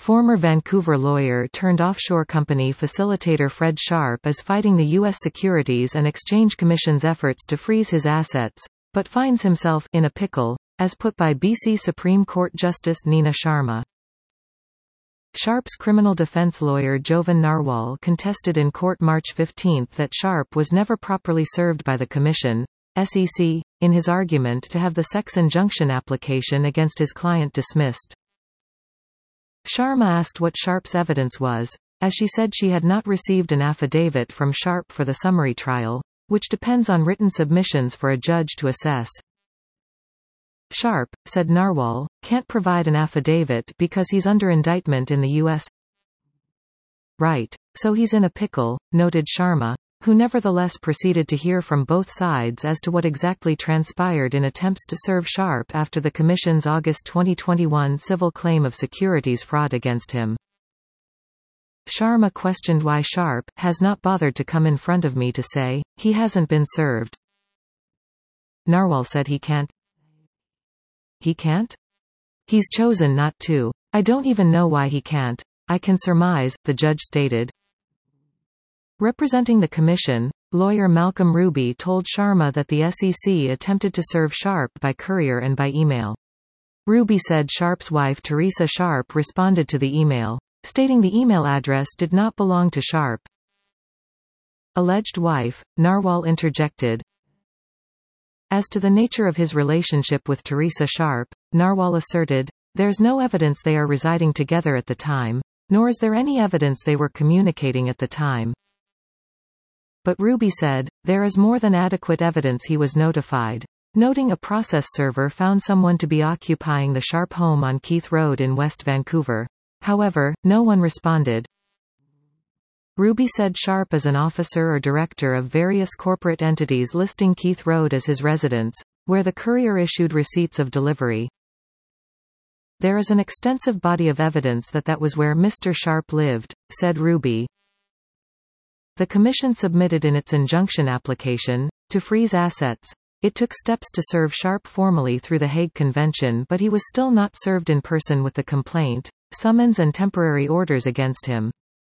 Former Vancouver lawyer turned offshore company facilitator Fred Sharp is fighting the U.S. Securities and Exchange Commission's efforts to freeze his assets, but finds himself in a pickle, as put by BC Supreme Court Justice Nina Sharma. Sharp's criminal defense lawyer Jovan Narwal contested in court March 15 that Sharp was never properly served by the Commission, SEC, in his argument to have the sex injunction application against his client dismissed. Sharma asked what Sharp's evidence was, as she said she had not received an affidavit from Sharp for the summary trial, which depends on written submissions for a judge to assess. Sharp, said Narwal, can't provide an affidavit because he's under indictment in the U.S. Right, so he's in a pickle, noted Sharma, who nevertheless proceeded to hear from both sides as to what exactly transpired in attempts to serve Sharp after the Commission's August 2021 civil claim of securities fraud against him. Sharma questioned why Sharp has not bothered to come in front of me to say, he hasn't been served. Narwal said he can't. He can't? He's chosen not to. I don't even know why he can't. I can surmise, the judge stated. Representing the Commission, lawyer Malcolm Ruby told Sharma that the SEC attempted to serve Sharp by courier and by email. Ruby said Sharp's wife Teresa Sharp responded to the email, stating the email address did not belong to Sharp. Alleged wife, Narwal interjected. As to the nature of his relationship with Teresa Sharp, Narwal asserted, there's no evidence they are residing together at the time, nor is there any evidence they were communicating at the time. But Ruby said, there is more than adequate evidence he was notified, noting a process server found someone to be occupying the Sharp home on Keith Road in West Vancouver. However, no one responded. Ruby said Sharp is an officer or director of various corporate entities listing Keith Road as his residence, where the courier issued receipts of delivery. There is an extensive body of evidence that was where Mr. Sharp lived, said Ruby. The Commission submitted in its injunction application, to freeze assets. It took steps to serve Sharp formally through the Hague Convention, but he was still not served in person with the complaint, summons and temporary orders against him.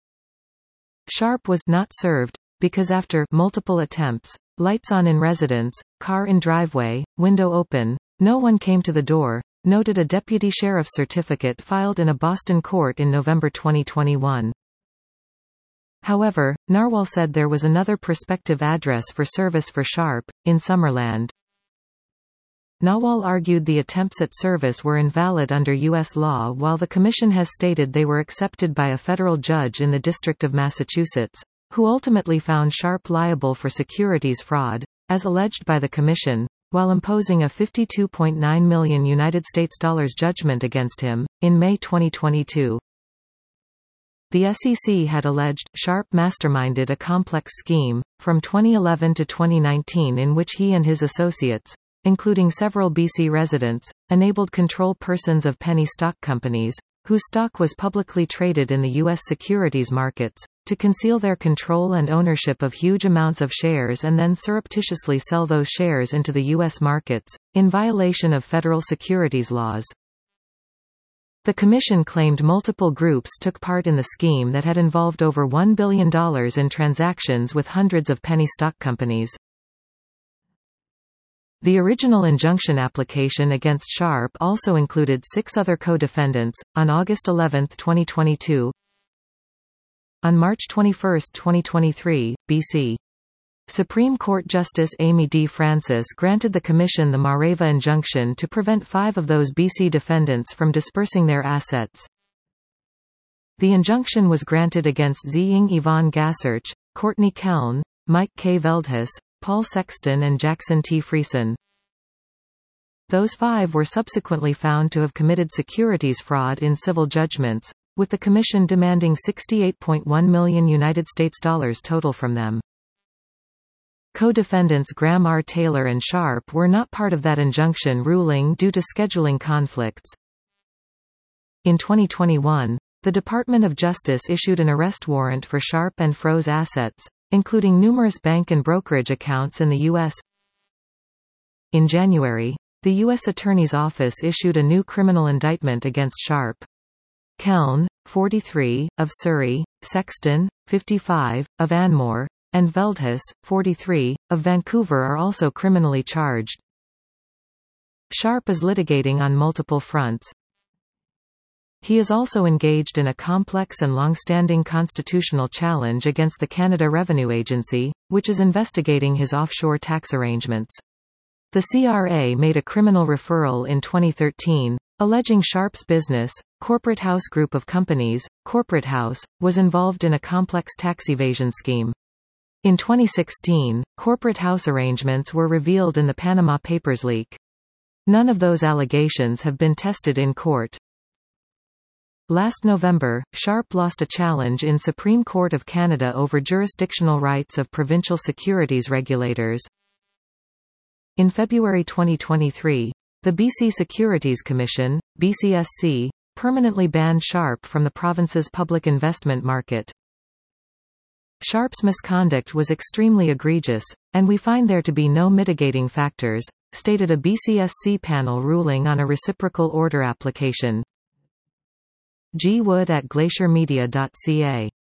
Sharp was not served, because after multiple attempts, lights on in residence, car in driveway, window open, no one came to the door, noted a deputy sheriff's certificate filed in a Boston court in November 2021. However, Narwal said there was another prospective address for service for Sharp, in Summerland. Narwal argued the attempts at service were invalid under U.S. law, while the Commission has stated they were accepted by a federal judge in the District of Massachusetts, who ultimately found Sharp liable for securities fraud, as alleged by the Commission, while imposing a $52.9 million United States judgment against him, in May 2022. The SEC had alleged, Sharp masterminded a complex scheme, from 2011 to 2019 in which he and his associates, including several BC residents, enabled control persons of penny stock companies, whose stock was publicly traded in the U.S. securities markets, to conceal their control and ownership of huge amounts of shares and then surreptitiously sell those shares into the U.S. markets, in violation of federal securities laws. The Commission claimed multiple groups took part in the scheme that had involved over $1 billion in transactions with hundreds of penny stock companies. The original injunction application against Sharp also included 6 other co-defendants. On August 11, 2022. On March 21, 2023, BC Supreme Court Justice Amy D. Francis granted the Commission the Mareva injunction to prevent 5 of those BC defendants from dispersing their assets. The injunction was granted against Ziying Yvonne Gasserch, Courtney Keln, Mike K. Veldhuis, Paul Sexton and Jackson T. Friesen. Those 5 were subsequently found to have committed securities fraud in civil judgments, with the Commission demanding $68.1 million United States total from them. Co-defendants Graham R. Taylor and Sharp were not part of that injunction ruling due to scheduling conflicts. In 2021, the Department of Justice issued an arrest warrant for Sharp and froze assets, including numerous bank and brokerage accounts in the U.S. In January, the U.S. Attorney's Office issued a new criminal indictment against Sharp. Keln, 43, of Surrey, Sexton, 55, of Anmore, and Veldhuis, 43, of Vancouver are also criminally charged. Sharp is litigating on multiple fronts. He is also engaged in a complex and long-standing constitutional challenge against the Canada Revenue Agency, which is investigating his offshore tax arrangements. The CRA made a criminal referral in 2013, alleging Sharp's business, Corporate House Group of Companies, Corporate House, was involved in a complex tax evasion scheme. In 2016, Corporate House arrangements were revealed in the Panama Papers leak. None of those allegations have been tested in court. Last November, Sharp lost a challenge in Supreme Court of Canada over jurisdictional rights of provincial securities regulators. In February 2023, the BC Securities Commission, BCSC, permanently banned Sharp from the province's public investment market. Sharp's misconduct was extremely egregious, and we find there to be no mitigating factors, stated a BCSC panel ruling on a reciprocal order application. G. Wood at glaciermedia.ca